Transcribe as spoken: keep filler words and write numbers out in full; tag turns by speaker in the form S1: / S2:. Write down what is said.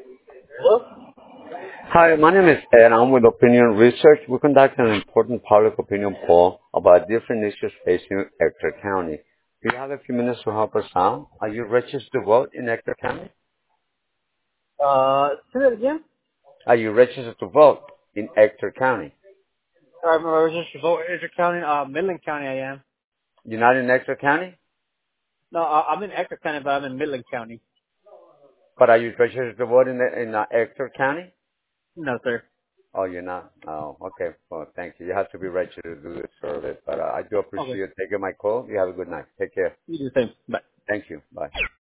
S1: Hello?
S2: Hi, my name is Ed. I'm with Opinion Research. We conduct an important public opinion poll about different issues facing Ector County. Do you have a few minutes to help us out? Are you registered to vote in Ector County?
S1: Uh, say that again?
S2: Are you registered to vote in Ector County?
S1: I'm a registered voter in Ector County, uh, Midland County I am.
S2: You're not in Ector County?
S1: No, uh, I'm in Ector County, but I'm in Midland County.
S2: But are you registered to vote in, the, in uh, Ector County?
S1: No, sir.
S2: Oh, you're not? Oh, okay. Well, thank you. You have to be registered to do this service. But uh, I do appreciate
S1: Okay.
S2: you taking my call. You have a good night. Take care.
S1: You do the same. Bye.
S2: Thank you. Bye.